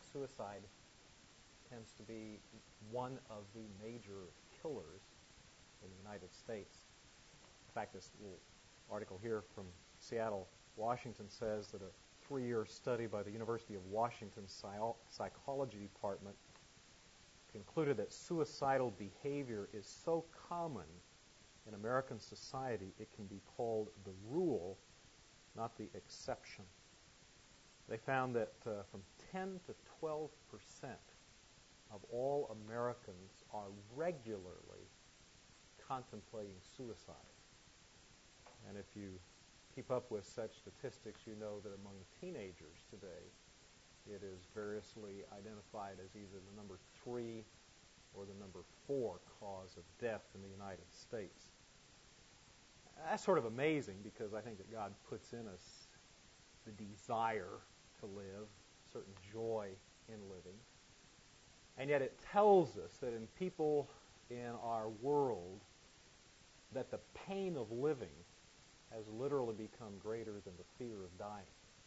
suicide tends to be one of the major killers in the United States. In fact, this little article here from Seattle, Washington says that a 3-year study by the University of Washington Psychology Department concluded that suicidal behavior is so common in American society it can be called the rule, not the exception. They found that from 10 to 12% of all Americans are regularly contemplating suicide. And if you keep up with such statistics, you know that among teenagers today, it is variously identified as either the number 3 or the number 4 cause of death in the United States. That's sort of amazing because I think that God puts in us the desire to live, certain joy in living. And yet it tells us that in people in our world that the pain of living has literally become greater than the fear of dying.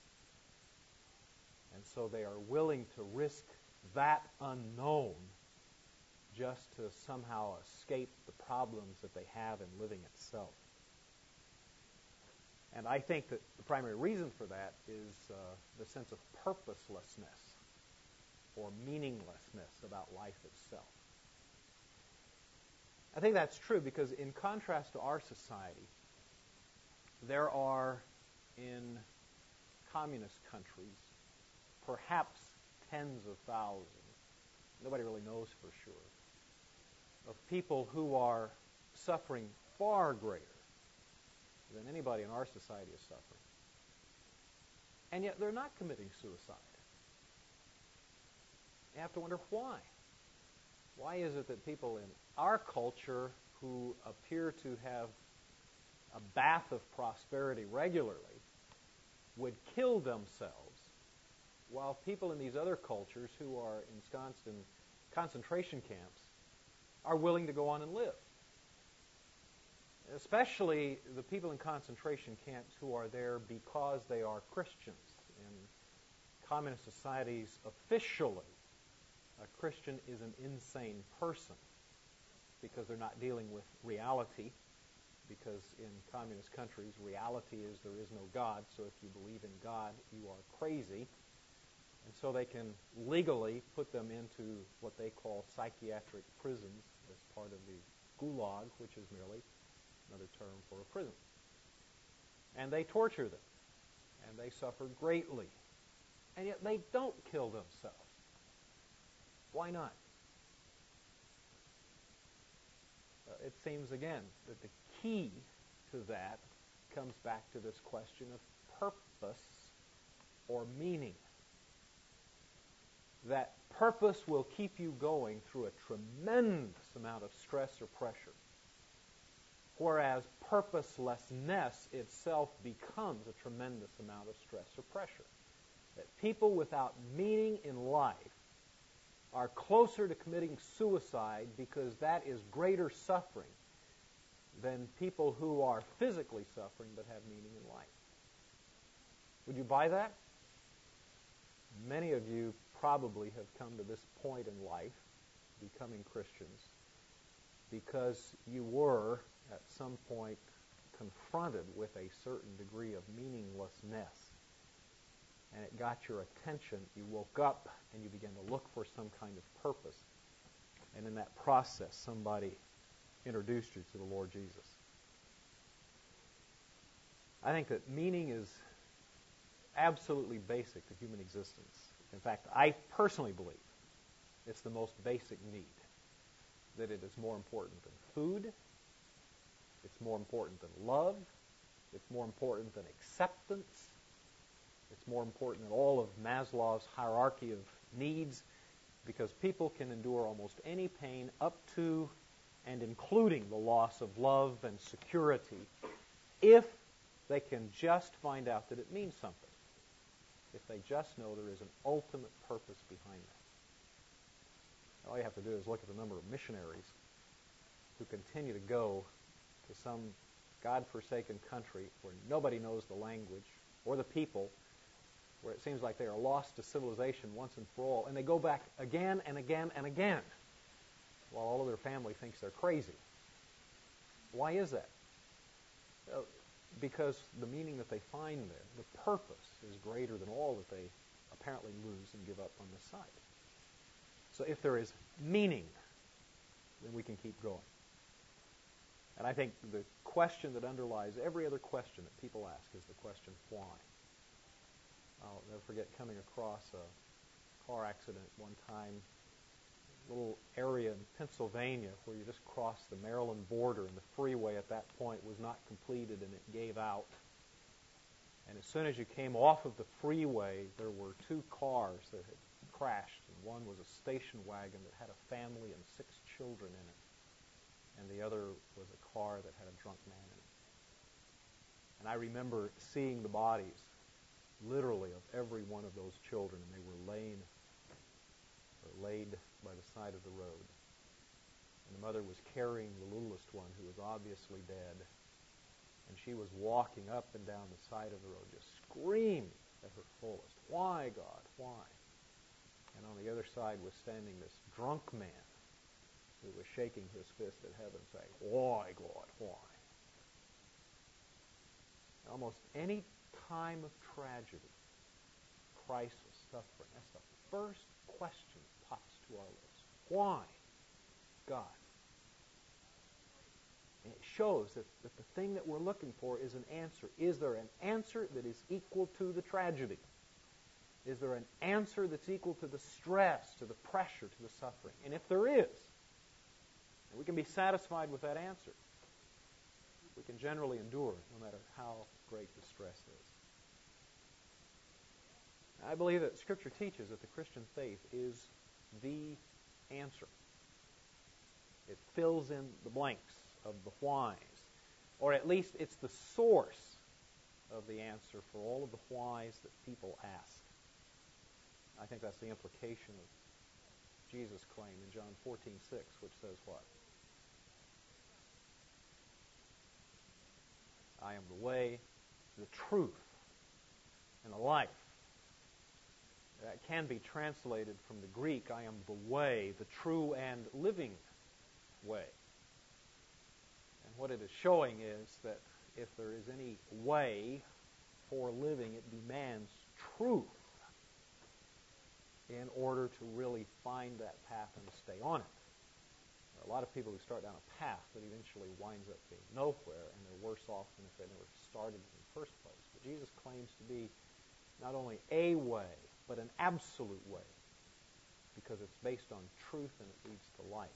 And so they are willing to risk that unknown just to somehow escape the problems that they have in living itself. And I think that the primary reason for that is the sense of purposelessness or meaninglessness about life itself. I think that's true because in contrast to our society, there are in communist countries perhaps tens of thousands, nobody really knows for sure, of people who are suffering far greater than anybody in our society is suffering. And yet they're not committing suicide. You have to wonder why. Why is it that people in our culture who appear to have a bath of prosperity regularly would kill themselves, while people in these other cultures who are ensconced in concentration camps are willing to go on and live? Especially the people in concentration camps who are there because they are Christians. In communist societies, officially, a Christian is an insane person because they're not dealing with reality. Because in communist countries, reality is there is no God, so if you believe in God, you are crazy. And so they can legally put them into what they call psychiatric prisons as part of the gulag, which is merely another term for a prison. And they torture them, and they suffer greatly. And yet they don't kill themselves. Why not? It seems, again, that the key to that comes back to this question of purpose or meaning. That purpose will keep you going through a tremendous amount of stress or pressure, whereas purposelessness itself becomes a tremendous amount of stress or pressure. That people without meaning in life are closer to committing suicide because that is greater suffering than people who are physically suffering but have meaning in life. Would you buy that? Many of you probably have come to this point in life, becoming Christians, because you were at some point confronted with a certain degree of meaninglessness. And it got your attention. You woke up and you began to look for some kind of purpose. And in that process, somebody introduced you to the Lord Jesus. I think that meaning is absolutely basic to human existence. In fact, I personally believe it's the most basic need. That it is more important than food. It's more important than love. It's more important than acceptance. It's more important than all of Maslow's hierarchy of needs, because people can endure almost any pain up to and including the loss of love and security if they can just find out that it means something. If they just know there is an ultimate purpose behind that. All you have to do is look at the number of missionaries who continue to go to some God-forsaken country where nobody knows the language or the people, where it seems like they are lost to civilization once and for all, and they go back again and again and again, while all of their family thinks they're crazy. Why is that? Because the meaning that they find there, the purpose, is greater than all that they apparently lose and give up on the side. So if there is meaning, then we can keep going. And I think the question that underlies every other question that people ask is the question, why? I'll never forget coming across a car accident one time, a little area in Pennsylvania where you just crossed the Maryland border, and the freeway at that point was not completed and it gave out. And as soon as you came off of the freeway, there were two cars that had crashed, and one was a station wagon that had a family and 6 children in it, and the other was a car that had a drunk man in it. And I remember seeing the bodies, literally, of every one of those children, and they were laid by the side of the road. And the mother was carrying the littlest one, who was obviously dead, and she was walking up and down the side of the road, just screaming at her fullest, "Why, God, why?" And on the other side was standing this drunk man who was shaking his fist at heaven, saying, "Why, God, why?" Almost any time of tragedy, crisis, suffering, that's the first question that pops to our lips. Why, God? And it shows that the thing that we're looking for is an answer. Is there an answer that is equal to the tragedy? Is there an answer that's equal to the stress, to the pressure, to the suffering? And if there is, and we can be satisfied with that answer, we can generally endure no matter how great the stress is. I believe that Scripture teaches that the Christian faith is the answer. It fills in the blanks of the whys, or at least it's the source of the answer for all of the whys that people ask. I think that's the implication of Jesus' claim in John 14:6, which says what? I am the way, the truth, and the life. That can be translated from the Greek, I am the way, the true and living way. And what it is showing is that if there is any way for living, it demands truth in order to really find that path and stay on it. There are a lot of people who start down a path that eventually winds up being nowhere, and they're worse off than if they never started in the first place. But Jesus claims to be not only a way, but an absolute way, because it's based on truth and it leads to life.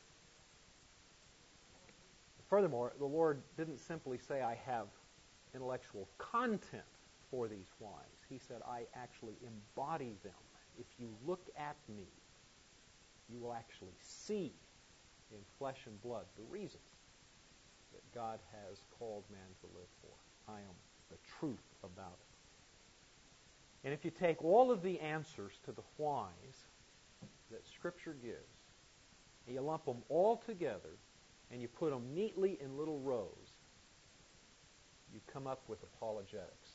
Furthermore, the Lord didn't simply say, I have intellectual content for these whys. He said, I actually embody them. If you look at me, you will actually see in flesh and blood the reasons that God has called man to live for. I am the truth about it. And if you take all of the answers to the whys that Scripture gives, and you lump them all together, and you put them neatly in little rows, you come up with apologetics.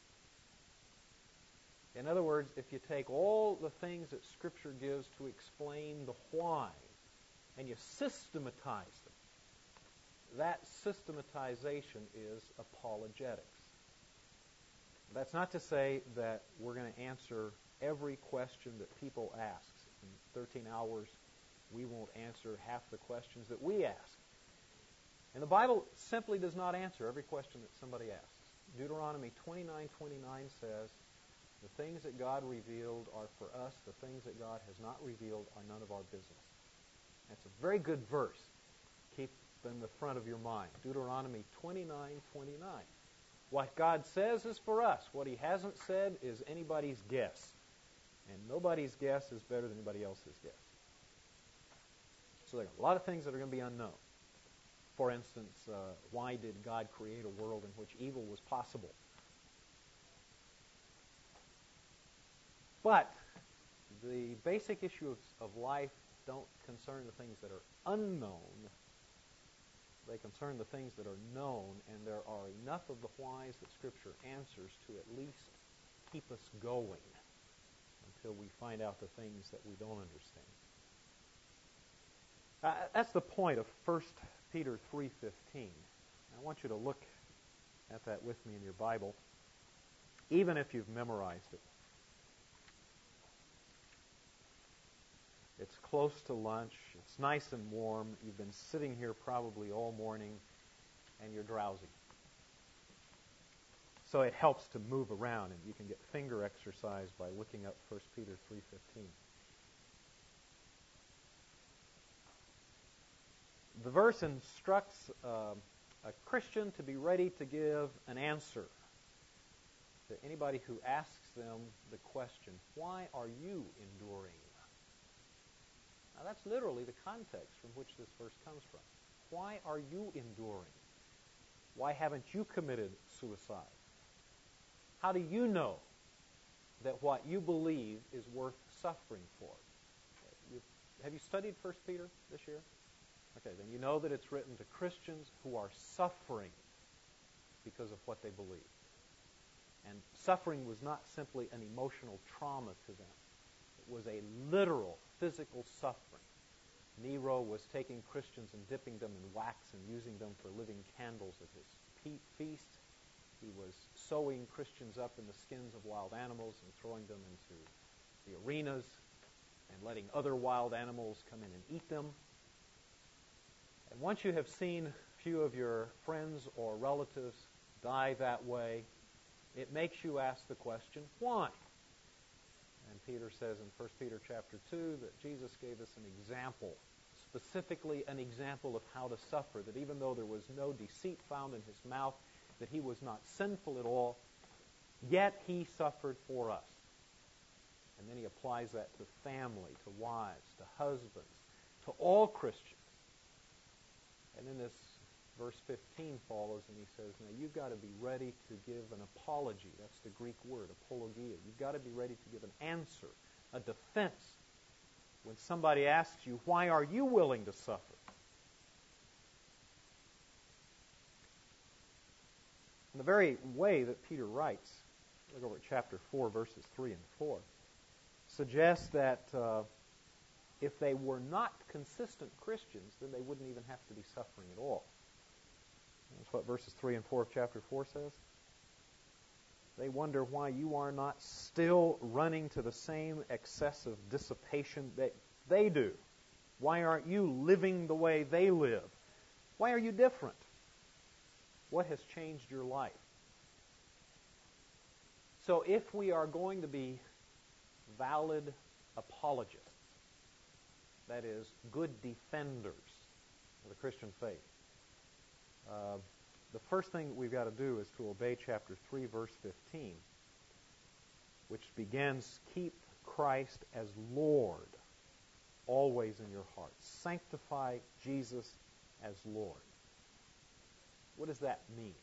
In other words, if you take all the things that Scripture gives to explain the why, and you systematize them, that systematization is apologetics. That's not to say that we're going to answer every question that people ask. In 13 hours, we won't answer half the questions that we ask. And the Bible simply does not answer every question that somebody asks. Deuteronomy 29:29 says, the things that God revealed are for us. The things that God has not revealed are none of our business. That's a very good verse. Keep in the front of your mind. Deuteronomy 29:29. What God says is for us. What He hasn't said is anybody's guess. And nobody's guess is better than anybody else's guess. So there are a lot of things that are going to be unknown. For instance, why did God create a world in which evil was possible? But the basic issues of life don't concern the things that are unknown. They concern the things that are known, and there are enough of the whys that Scripture answers to at least keep us going until we find out the things that we don't understand. That's the point of 1 Peter 3:15. I want you to look at that with me in your Bible, even if you've memorized it. It's close to lunch. It's nice and warm. You've been sitting here probably all morning, and you're drowsy. So it helps to move around, and you can get finger exercise by looking up 1 Peter 3:15. The verse instructs a Christian to be ready to give an answer to anybody who asks them the question, why are you enduring? Now that's literally the context from which this verse comes from. Why are you enduring? Why haven't you committed suicide? How do you know that what you believe is worth suffering for? Have you studied 1 Peter this year? Okay, then you know that it's written to Christians who are suffering because of what they believe. And suffering was not simply an emotional trauma to them. It was a literal, physical suffering. Nero was taking Christians and dipping them in wax and using them for living candles at his feast. He was sewing Christians up in the skins of wild animals and throwing them into the arenas and letting other wild animals come in and eat them. And once you have seen a few of your friends or relatives die that way, it makes you ask the question, why? And Peter says in 1 Peter chapter 2 that Jesus gave us an example, specifically an example of how to suffer, that even though there was no deceit found in his mouth, that he was not sinful at all, yet he suffered for us. And then he applies that to family, to wives, to husbands, to all Christians. And then this verse 15 follows and he says, now you've got to be ready to give an apology. That's the Greek word, apologia. You've got to be ready to give an answer, a defense. When somebody asks you, why are you willing to suffer? In the very way that Peter writes, look over at chapter 4, verses 3 and 4, suggests that if they were not consistent Christians, then they wouldn't even have to be suffering at all. That's what verses 3 and 4 of chapter 4 says. They wonder why you are not still running to the same excessive dissipation that they do. Why aren't you living the way they live? Why are you different? What has changed your life? So if we are going to be valid apologists, that is, good defenders of the Christian faith, the first thing that we've got to do is to obey chapter 3, verse 15, which begins, keep Christ as Lord always in your hearts. Sanctify Jesus as Lord. What does that mean?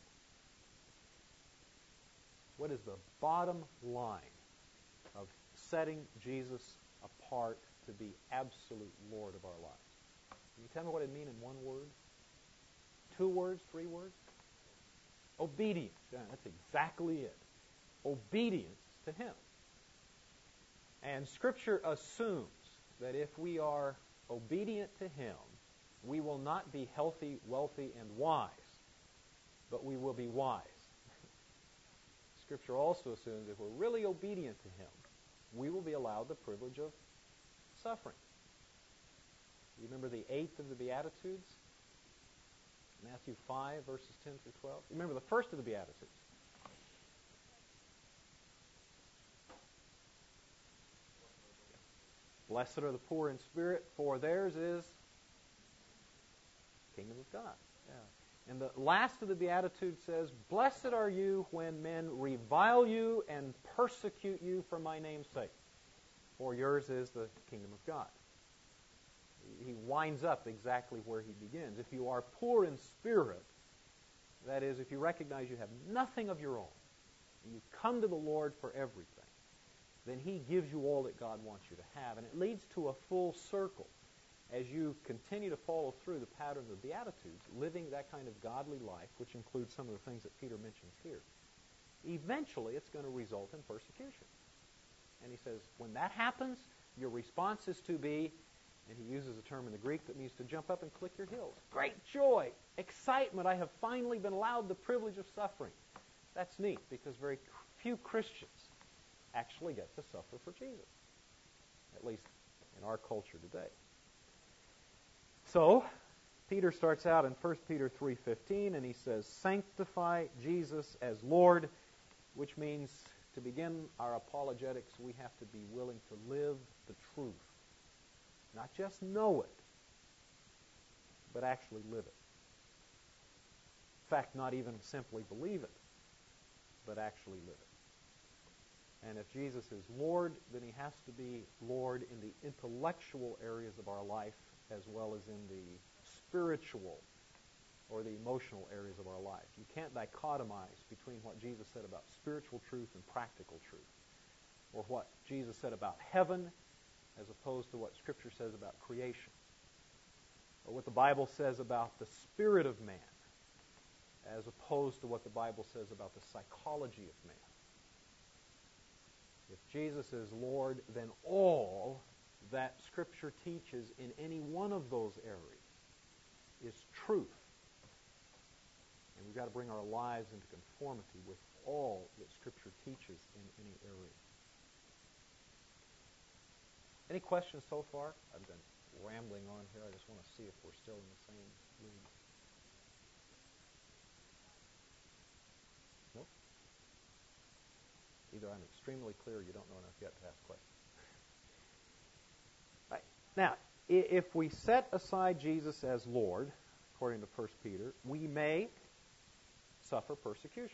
What is the bottom line of setting Jesus apart to be absolute Lord of our lives? Can you tell me what it means in one word? 2 words? 3 words? Obedience. Yeah, that's exactly it. Obedience to Him. And Scripture assumes that if we are obedient to Him, we will not be healthy, wealthy, and wise, but we will be wise. Scripture also assumes if we're really obedient to Him, we will be allowed the privilege of suffering. You remember the 8th of the Beatitudes? Matthew 5, verses 10 through 12. Remember the first of the Beatitudes. Blessed are the poor in spirit, for theirs is the kingdom of God. Yeah. And the last of the Beatitudes says, blessed are you when men revile you and persecute you for my name's sake, for yours is the kingdom of God. He winds up exactly where he begins. If you are poor in spirit, that is, if you recognize you have nothing of your own, and you come to the Lord for everything, then He gives you all that God wants you to have. And it leads to a full circle. As you continue to follow through the pattern of the Beatitudes, living that kind of godly life, which includes some of the things that Peter mentions here, eventually it's going to result in persecution. And he says, when that happens, your response is to be, and he uses a term in the Greek that means to jump up and click your heels. Great joy, excitement, I have finally been allowed the privilege of suffering. That's neat, because very few Christians actually get to suffer for Jesus, at least in our culture today. So, Peter starts out in 1 Peter 3:15, and he says, sanctify Jesus as Lord, which means to begin our apologetics, we have to be willing to live the truth. Not just know it, but actually live it. In fact, not even simply believe it, but actually live it. And if Jesus is Lord, then he has to be Lord in the intellectual areas of our life as well as in the spiritual or the emotional areas of our life. You can't dichotomize between what Jesus said about spiritual truth and practical truth, or what Jesus said about heaven as opposed to what Scripture says about creation, or what the Bible says about the spirit of man as opposed to what the Bible says about the psychology of man. If Jesus is Lord, then all that Scripture teaches in any one of those areas is truth. And we've got to bring our lives into conformity with all that Scripture teaches in any area. Any questions so far? I've been rambling on here. I just want to see if we're still in the same league. Nope. Either I'm extremely clear or you don't know enough yet to ask questions. Right. Now, if we set aside Jesus as Lord, according to 1 Peter, we may suffer persecution.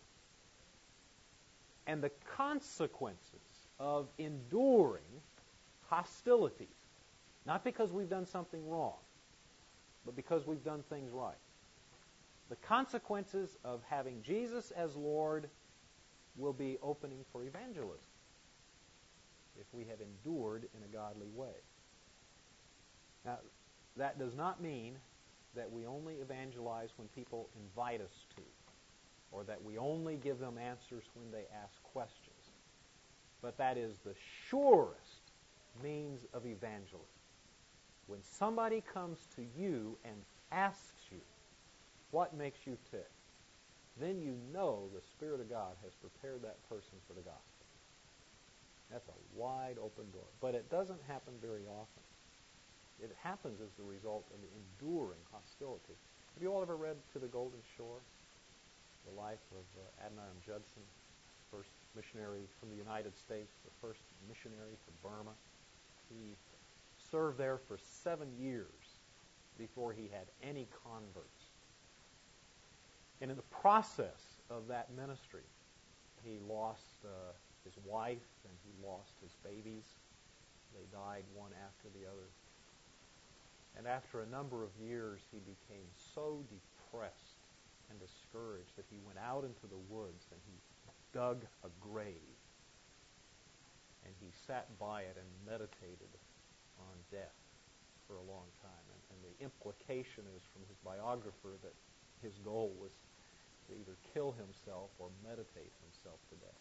And the consequences of enduring hostilities, not because we've done something wrong, but because we've done things right. The consequences of having Jesus as Lord will be opening for evangelism if we have endured in a godly way. Now, that does not mean that we only evangelize when people invite us to, or that we only give them answers when they ask questions. But that is the surest means of evangelism. When somebody comes to you and asks you, what makes you tick? Then you know the Spirit of God has prepared that person for the gospel. That's a wide open door. But it doesn't happen very often. It happens as the result of the enduring hostility. Have you all ever read To the Golden Shore? The life of Adoniram Judson, first missionary from the United States, the first missionary to Burma. He served there for 7 years before he had any converts. And in the process of that ministry, he lost his wife and he lost his babies. They died one after the other. And after a number of years, he became so depressed and discouraged that he went out into the woods and he dug a grave. And he sat by it and meditated on death for a long time. And the implication is from his biographer that his goal was to either kill himself or meditate himself to death.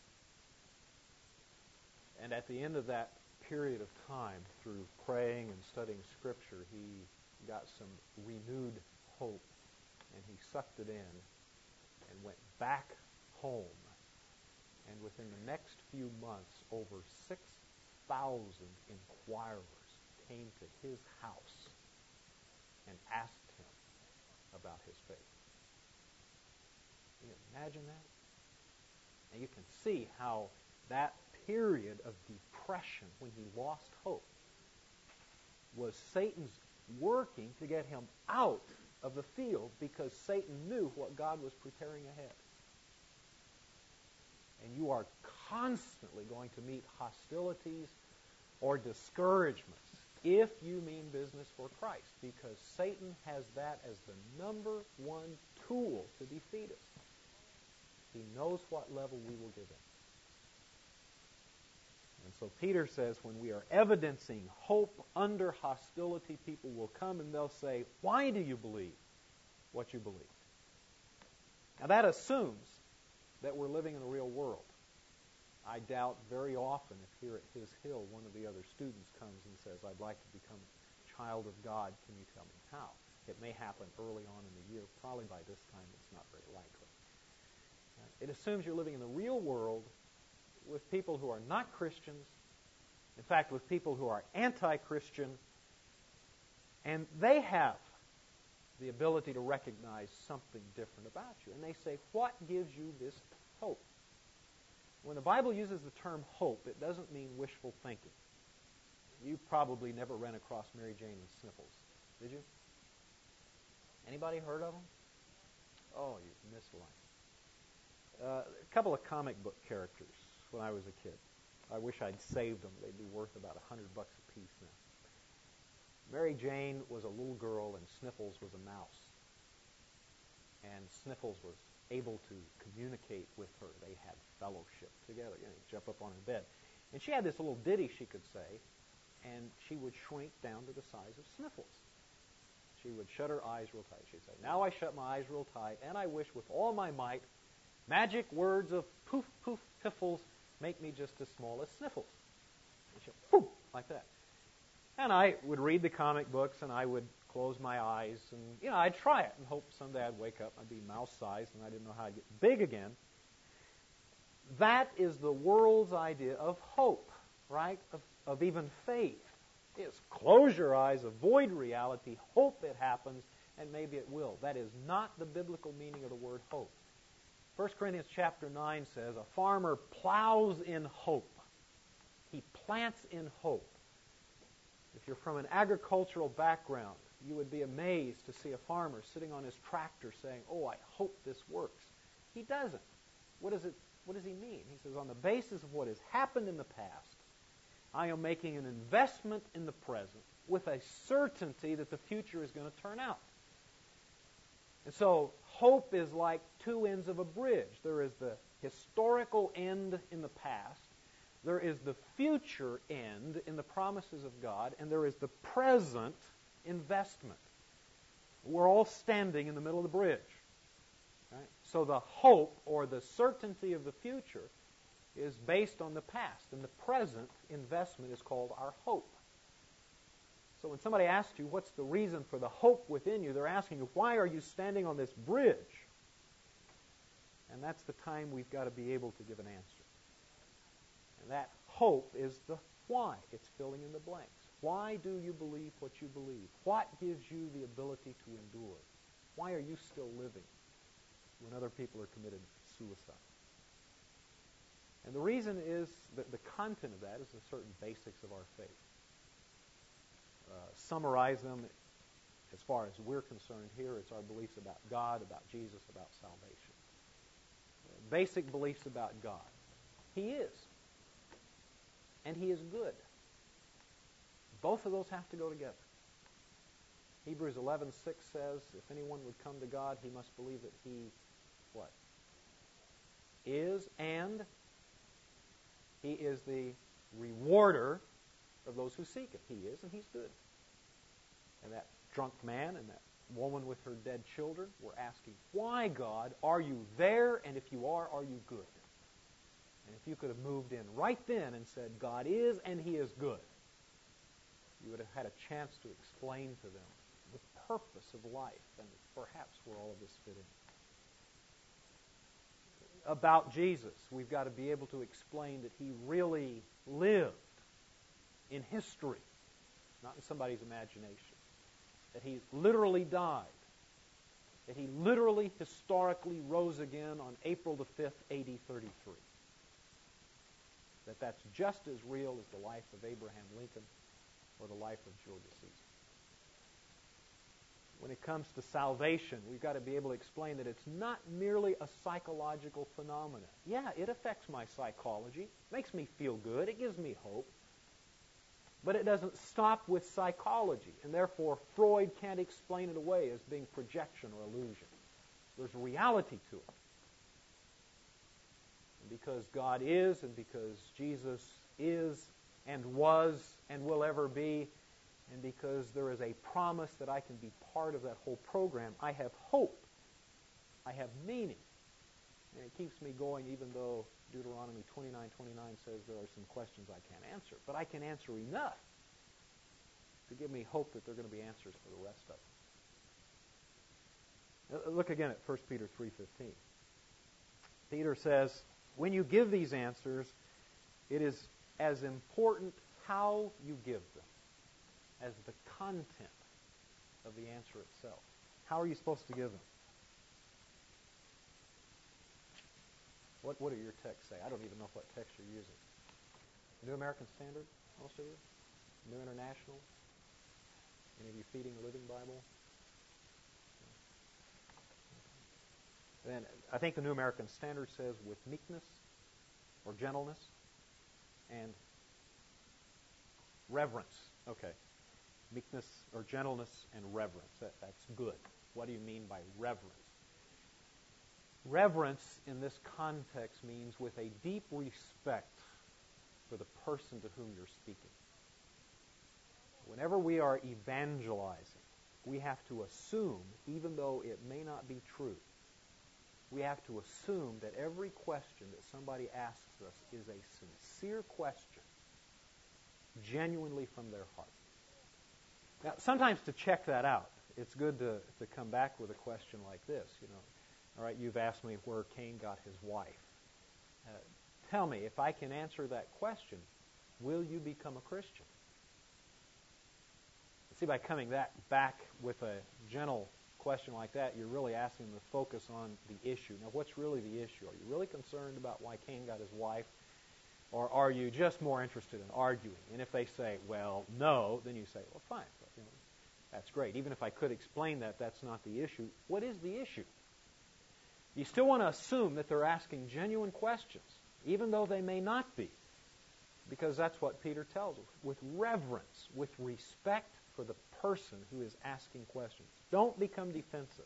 And at the end of that period of time, through praying and studying Scripture, he got some renewed hope, and he sucked it in and went back home. And within the next few months, over 6,000 inquirers came to his house and asked him about his faith. Can you imagine that? And you can see how that period of depression, when he lost hope, was Satan's working to get him out of the field, because Satan knew what God was preparing ahead. And you are constantly going to meet hostilities or discouragements if you mean business for Christ, because Satan has that as the number one tool to defeat us. He knows what level we will give in. And so Peter says when we are evidencing hope under hostility, people will come and they'll say, why do you believe what you believe? Now that assumes that we're living in the real world. I doubt very often if here at his hill one of the other students comes and says, I'd like to become a child of God. Can you tell me how? It may happen early on in the year. Probably by this time it's not very likely. It assumes you're living in the real world with people who are not Christians, in fact, with people who are anti-Christian, and they have the ability to recognize something different about you. And they say, what gives you this hope? When the Bible uses the term hope, it doesn't mean wishful thinking. You probably never ran across Mary Jane and Sniffles, did you? Anybody heard of them? Oh, you've missed one. A couple of comic book characters when I was a kid. I wish I'd saved them. They'd be worth about $100 a piece now. Mary Jane was a little girl and Sniffles was a mouse. And Sniffles was able to communicate with her. They had fellowship together. You know, jump up on her bed. And she had this little ditty she could say, and she would shrink down to the size of Sniffles. She would shut her eyes real tight. She'd say, now I shut my eyes real tight, and I wish with all my might, magic words of poof, poof, piffles make me just as small as Sniffles. And she'd poof, like that. And I would read the comic books, and I would close my eyes, and, I'd try it and hope someday I'd wake up and I'd be mouse-sized, and I didn't know how to get big again. That is the world's idea of hope, right? Of even faith. It's close your eyes, avoid reality, hope it happens, and maybe it will. That is not the biblical meaning of the word hope. 1 Corinthians chapter 9 says, a farmer plows in hope. He plants in hope. If you're from an agricultural background, you would be amazed to see a farmer sitting on his tractor saying, oh, I hope this works. He doesn't. What does he mean? He says, on the basis of what has happened in the past, I am making an investment in the present with a certainty that the future is going to turn out. And so hope is like two ends of a bridge. There is the historical end in the past. There is the future end in the promises of God. And there is the present investment. We're all standing in the middle of the bridge. Right? So the hope or the certainty of the future is based on the past. And the present investment is called our hope. So when somebody asks you, what's the reason for the hope within you, they're asking you, why are you standing on this bridge? And that's the time we've got to be able to give an answer. And that hope is the why. It's filling in the blanks. Why do you believe what you believe? What gives you the ability to endure? Why are you still living when other people are committed suicide? And the reason is that the content of that is the certain basics of our faith. Summarize them as far as we're concerned here. It's our beliefs about God, about Jesus, about salvation. Basic beliefs about God. He is. And He is good. Both of those have to go together. Hebrews 11:6 says, if anyone would come to God, he must believe that He, what? Is, and He is the rewarder of those who seek Him. He is, and He's good. And that drunk man and that woman with her dead children were asking, why, God, are you there? And if you are you good? And if you could have moved in right then and said, God is and He is good, you would have had a chance to explain to them the purpose of life and perhaps where all of this fit in. About Jesus, we've got to be able to explain that He really lived in history, not in somebody's imagination. That He literally died. That He literally, historically rose again on April the 5th, AD 33. That's just as real as the life of Abraham Lincoln or the life of Julius Caesar. When it comes to salvation, we've got to be able to explain that it's not merely a psychological phenomenon. Yeah, it affects my psychology, makes me feel good, it gives me hope. But it doesn't stop with psychology, and therefore Freud can't explain it away as being projection or illusion. There's reality to it. And because God is, and because Jesus is, and was, and will ever be, and because there is a promise that I can be part of that whole program, I have hope. I have meaning. And it keeps me going even though Deuteronomy 29:29 says there are some questions I can't answer. But I can answer enough to give me hope that there are going to be answers for the rest of them. Look again at 1 Peter 3:15. Peter says, when you give these answers, it is as important how you give them as the content of the answer itself. How are you supposed to give them? What do your texts say? I don't even know what text you're using. New American Standard, most of you? New International? Any of you Feeding the Living Bible? Then I think the New American Standard says with meekness or gentleness and reverence. Okay. Meekness or gentleness and reverence. That's good. What do you mean by reverence? Reverence in this context means with a deep respect for the person to whom you're speaking. Whenever we are evangelizing, we have to assume, even though it may not be true, we have to assume that every question that somebody asks us is a sincere question, genuinely from their heart. Now, sometimes to check that out, it's good to come back with a question like this, All right, you've asked me where Cain got his wife. Tell me, if I can answer that question, will you become a Christian? See, by coming back with a gentle question like that, you're really asking them to focus on the issue. Now, what's really the issue? Are you really concerned about why Cain got his wife? Or are you just more interested in arguing? And if they say, well, no, then you say, well, fine. That's great. Even if I could explain that, that's not the issue. What is the issue? You still want to assume that they're asking genuine questions, even though they may not be, because that's what Peter tells us, with reverence, with respect for the person who is asking questions. Don't become defensive.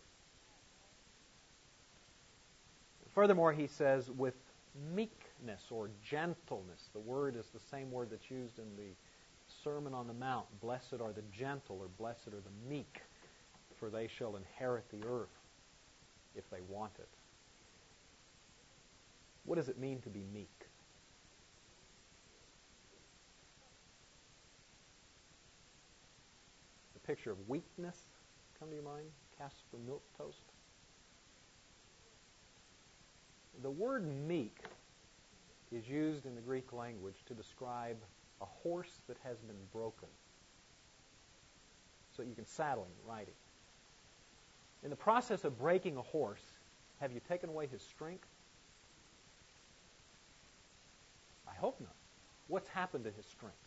Furthermore, he says, with meekness or gentleness. The word is the same word that's used in the Sermon on the Mount. Blessed are the gentle, or blessed are the meek, for they shall inherit the earth if they want it. What does it mean to be meek? The picture of weakness come to your mind? Casper milk toast? The word meek is used in the Greek language to describe a horse that has been broken, so you can saddle him and ride him. In the process of breaking a horse, have you taken away his strength? I hope not. What's happened to his strength?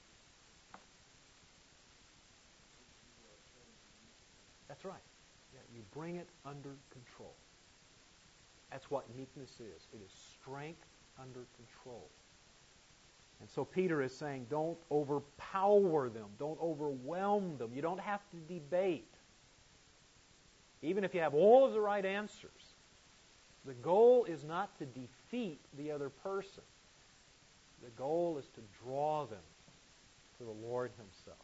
That's right. Yeah, you bring it under control. That's what meekness is. It is strength under control. And so Peter is saying, don't overpower them. Don't overwhelm them. You don't have to debate. Even if you have all of the right answers, the goal is not to defeat the other person. The goal is to draw them to the Lord Himself.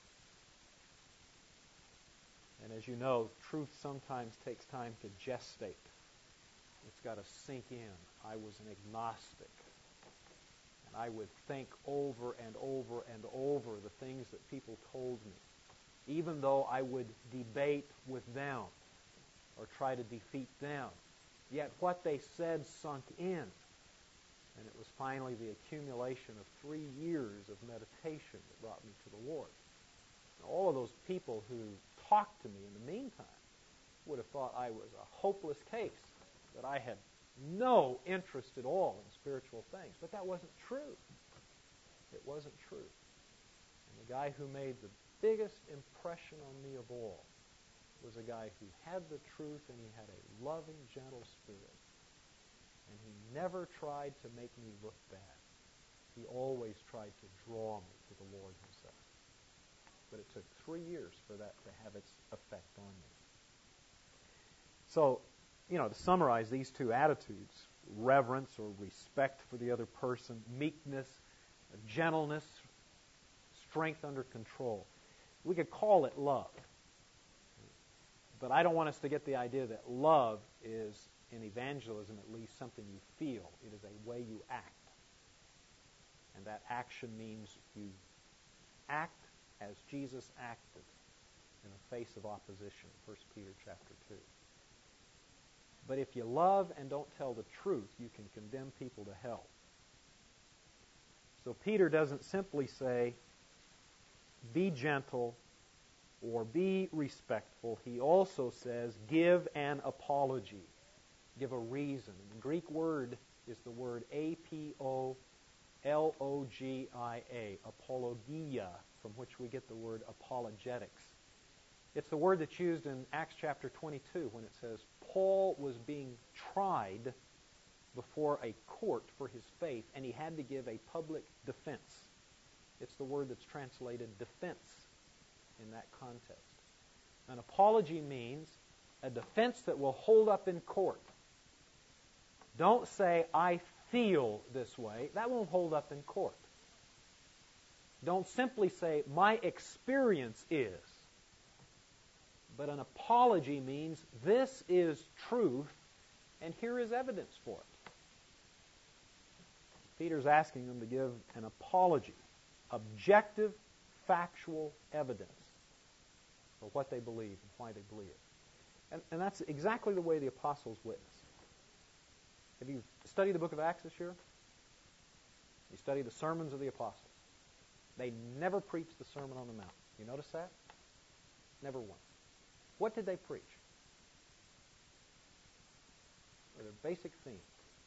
And as you know, truth sometimes takes time to gestate. It's got to sink in. I was an agnostic. And I would think over and over and over the things that people told me, even though I would debate with them or try to defeat them. Yet what they said sunk in. And it was finally the accumulation of 3 years of meditation that brought me to the Lord. Now, all of those people who talked to me in the meantime would have thought I was a hopeless case, that I had no interest at all in spiritual things. But that wasn't true. It wasn't true. And the guy who made the biggest impression on me of all was a guy who had the truth, and he had a loving, gentle spirit. And he never tried to make me look bad. He always tried to draw me to the Lord Himself. But it took 3 years for that to have its effect on me. So, to summarize these two attitudes, reverence or respect for the other person, meekness, gentleness, strength under control. We could call it love. But I don't want us to get the idea that love is in evangelism at least, something you feel. It is a way you act. And that action means you act as Jesus acted in the face of opposition, 1 Peter chapter 2. But if you love and don't tell the truth, you can condemn people to hell. So Peter doesn't simply say, be gentle or be respectful. He also says, give an apology. Give a reason. The Greek word is the word apologia, apologia, from which we get the word apologetics. It's the word that's used in Acts chapter 22 when it says Paul was being tried before a court for his faith, and he had to give a public defense. It's the word that's translated defense in that context. An apology means a defense that will hold up in court. Don't say, I feel this way. That won't hold up in court. Don't simply say, my experience is. But an apology means this is truth, and here is evidence for it. Peter's asking them to give an apology, objective, factual evidence for what they believe and why they believe it. And that's exactly the way the apostles witness. Have you studied the book of Acts this year? You study the sermons of the apostles. They never preached the Sermon on the Mount. You notice that? Never once. What did they preach? Or their basic theme.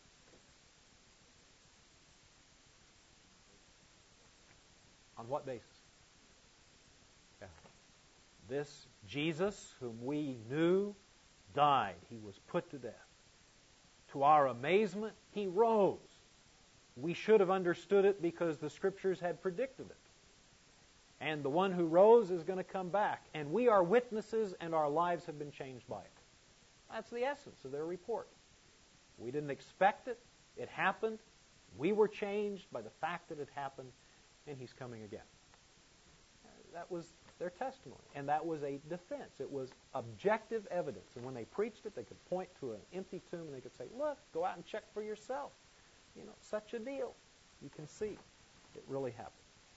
On what basis? Yeah. This Jesus, whom we knew, died. He was put to death. To our amazement, he rose. We should have understood it because the Scriptures had predicted it. And the one who rose is going to come back. And we are witnesses, and our lives have been changed by it. That's the essence of their report. We didn't expect it. It happened. We were changed by the fact that it happened, and he's coming again. That was their testimony. And that was a defense. It was objective evidence. And when they preached it, they could point to an empty tomb and they could say, look, go out and check for yourself. You know, such a deal. You can see it really happened.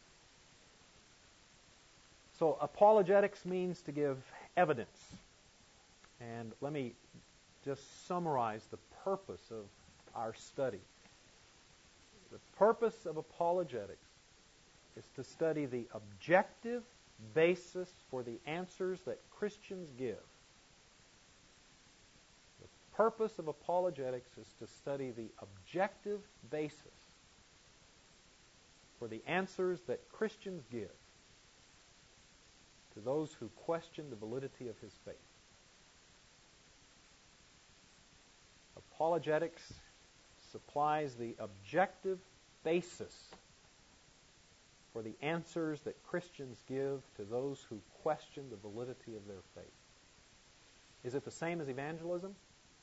So apologetics means to give evidence. And let me just summarize the purpose of our study. The purpose of apologetics is to study the objective basis for the answers that Christians give. The purpose of apologetics is to study the objective basis for the answers that Christians give to those who question the validity of his faith. Apologetics supplies the objective basis for the answers that Christians give to those who question the validity of their faith. Is it the same as evangelism?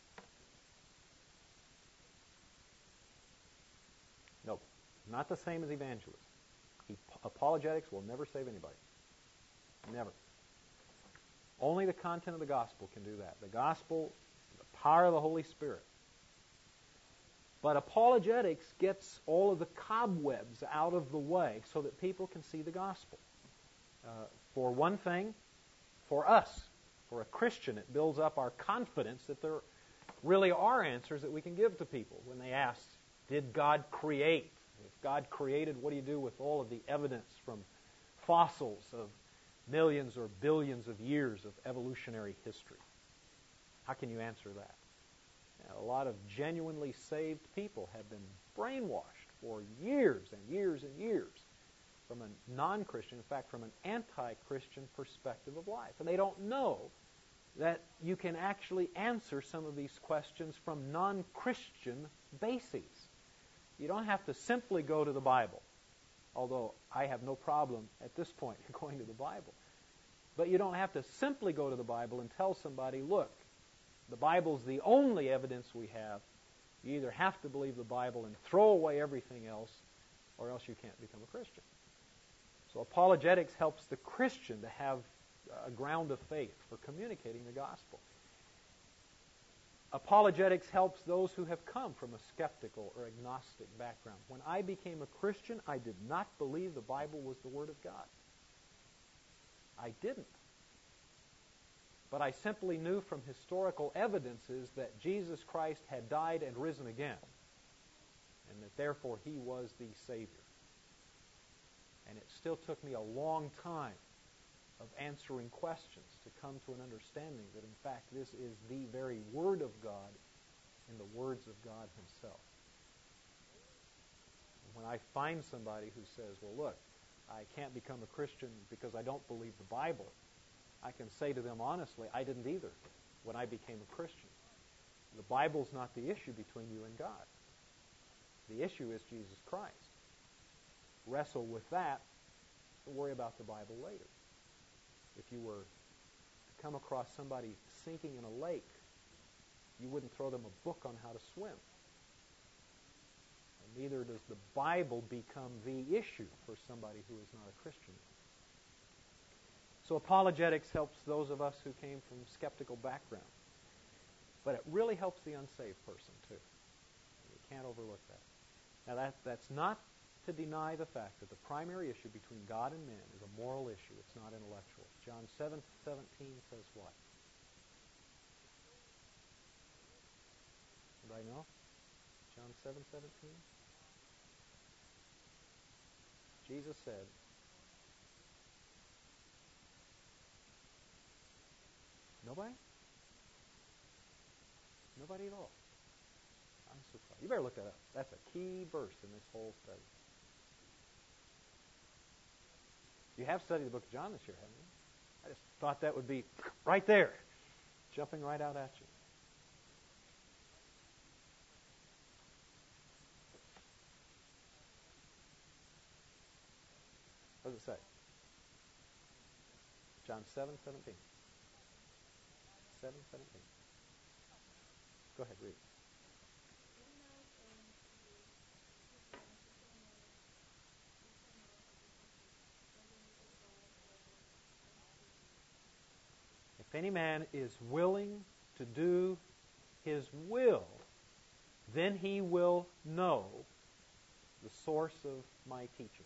No, not the same as evangelism. Apologetics will never save anybody. Never. Only the content of the gospel can do that. The gospel, the power of the Holy Spirit. But apologetics gets all of the cobwebs out of the way so that people can see the gospel. For one thing, for us, for a Christian, it builds up our confidence that there really are answers that we can give to people when they ask, did God create? If God created, what do you do with all of the evidence from fossils of millions or billions of years of evolutionary history? How can you answer that? A lot of genuinely saved people have been brainwashed for years and years and years from a non-Christian, in fact, from an anti-Christian perspective of life. And they don't know that you can actually answer some of these questions from non-Christian bases. You don't have to simply go to the Bible, although I have no problem at this point in going to the Bible. But you don't have to simply go to the Bible and tell somebody, look, the Bible's the only evidence we have. You either have to believe the Bible and throw away everything else, or else you can't become a Christian. So apologetics helps the Christian to have a ground of faith for communicating the gospel. Apologetics helps those who have come from a skeptical or agnostic background. When I became a Christian, I did not believe the Bible was the Word of God. I didn't. But I simply knew from historical evidences that Jesus Christ had died and risen again, and that therefore He was the Savior. And it still took me a long time of answering questions to come to an understanding that, in fact, this is the very Word of God in the words of God Himself. And when I find somebody who says, well, look, I can't become a Christian because I don't believe the Bible, I can say to them honestly, I didn't either when I became a Christian. The Bible's not the issue between you and God. The issue is Jesus Christ. Wrestle with that and worry about the Bible later. If you were to come across somebody sinking in a lake, you wouldn't throw them a book on how to swim. And neither does the Bible become the issue for somebody who is not a Christian. So apologetics helps those of us who came from skeptical backgrounds. But it really helps the unsaved person, too. You can't overlook that. Now, that's not to deny the fact that the primary issue between God and man is a moral issue. It's not intellectual. John 7:17 says what? Anybody know? John 7:17? Jesus said, nobody? Nobody at all. I'm surprised. You better look that up. That's a key verse in this whole study. You have studied the book of John this year, haven't you? I just thought that would be right there, jumping right out at you. What does it say? John 7:17. 7:17. Go ahead, read. If any man is willing to do his will, then he will know the source of my teaching.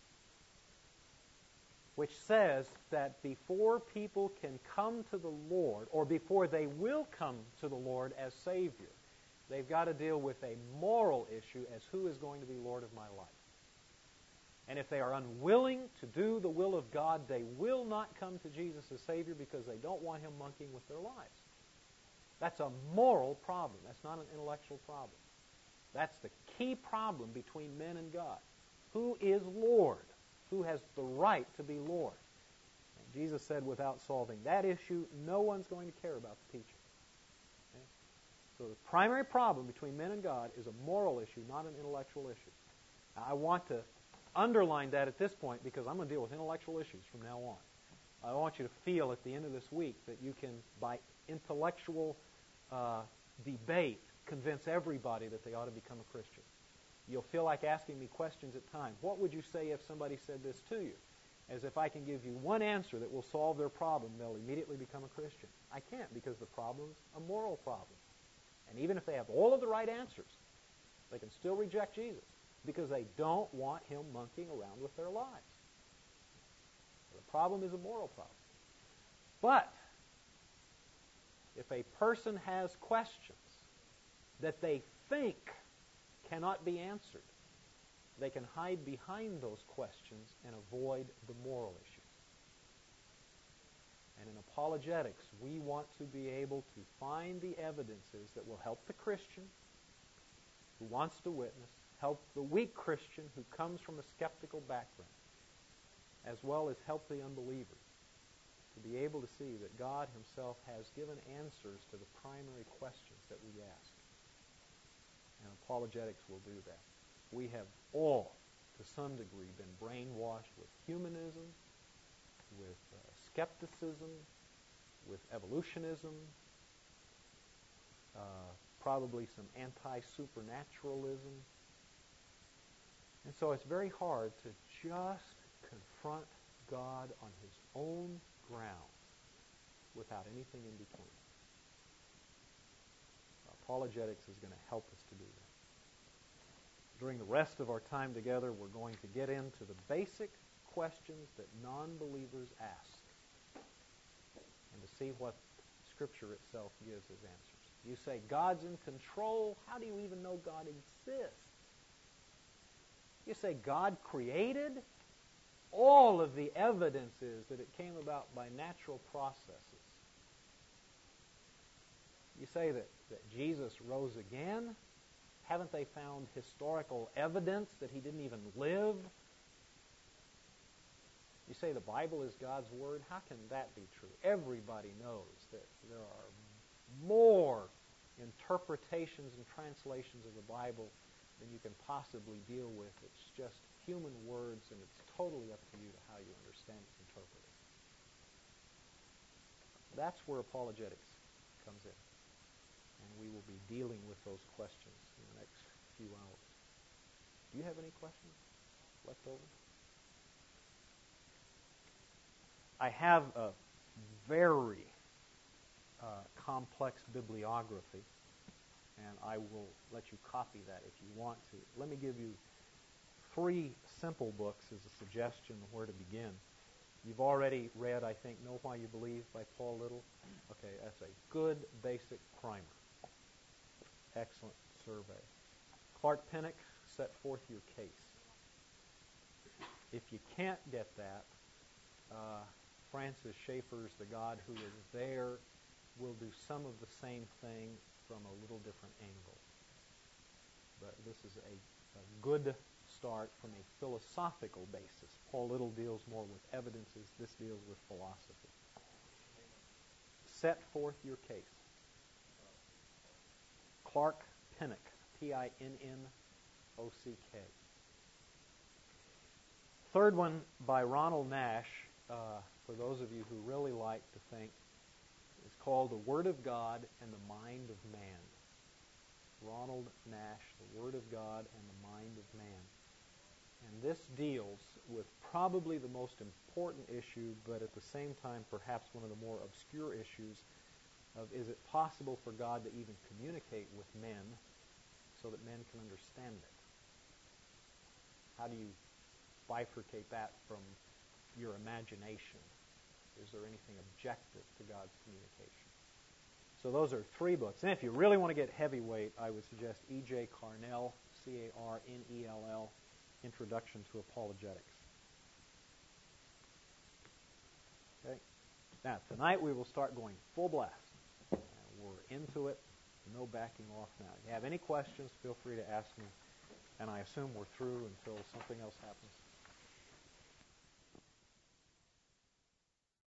Which says that before people can come to the Lord, or before they will come to the Lord as Savior, they've got to deal with a moral issue as who is going to be Lord of my life. And if they are unwilling to do the will of God, they will not come to Jesus as Savior because they don't want Him monkeying with their lives. That's a moral problem. That's not an intellectual problem. That's the key problem between men and God. Who is Lord? Who has the right to be Lord? And Jesus said without solving that issue, no one's going to care about the teaching. Okay? So the primary problem between men and God is a moral issue, not an intellectual issue. Now, I want to underline that at this point because I'm going to deal with intellectual issues from now on. I want you to feel at the end of this week that you can, by intellectual debate, convince everybody that they ought to become a Christian. You'll feel like asking me questions at times. What would you say if somebody said this to you? As if I can give you one answer that will solve their problem, they'll immediately become a Christian. I can't because the problem's a moral problem. And even if they have all of the right answers, they can still reject Jesus because they don't want Him monkeying around with their lives. The problem is a moral problem. But if a person has questions that they think cannot be answered, they can hide behind those questions and avoid the moral issues. And in apologetics, we want to be able to find the evidences that will help the Christian who wants to witness, help the weak Christian who comes from a skeptical background, as well as help the unbeliever to be able to see that God Himself has given answers to the primary questions that we ask. And apologetics will do that. We have all, to some degree, been brainwashed with humanism, with skepticism, with evolutionism, probably some anti-supernaturalism. And so it's very hard to just confront God on His own ground without anything in between. Apologetics is going to help us to do that. During the rest of our time together, we're going to get into the basic questions that non-believers ask and to see what Scripture itself gives as answers. You say, God's in control. How do you even know God exists? You say, God created. All of the evidence is that it came about by natural processes. You say that Jesus rose again. Haven't they found historical evidence that he didn't even live? You say the Bible is God's Word. How can that be true? Everybody knows that there are more interpretations and translations of the Bible than you can possibly deal with. It's just human words, and it's totally up to you to how you understand and interpret it. That's where apologetics comes in. And we will be dealing with those questions in the next few hours. Do you have any questions left over? I have a very complex bibliography, and I will let you copy that if you want to. Let me give you 3 simple books as a suggestion of where to begin. You've already read, I think, Know Why You Believe by Paul Little. Okay, that's a good basic primer. Excellent survey. Clark Pinnock, Set Forth Your Case. If you can't get that, Francis Schaeffer's The God Who Is There will do some of the same thing from a little different angle. But this is a good start from a philosophical basis. Paul Little deals more with evidences. This deals with philosophy. Set Forth Your Case. Clark Pinnock, Pinnock. Third one by Ronald Nash, for those of you who really like to think, is called The Word of God and the Mind of Man. Ronald Nash, The Word of God and the Mind of Man. And this deals with probably the most important issue, but at the same time perhaps one of the more obscure issues of, is it possible for God to even communicate with men so that men can understand it? How do you bifurcate that from your imagination? Is there anything objective to God's communication? So those are 3 books. And if you really want to get heavyweight, I would suggest E.J. Carnell, Carnell, Introduction to Apologetics. Okay. Now, tonight we will start going full blast. We're into it. No backing off now. If you have any questions, feel free to ask me. And I assume we're through until something else happens.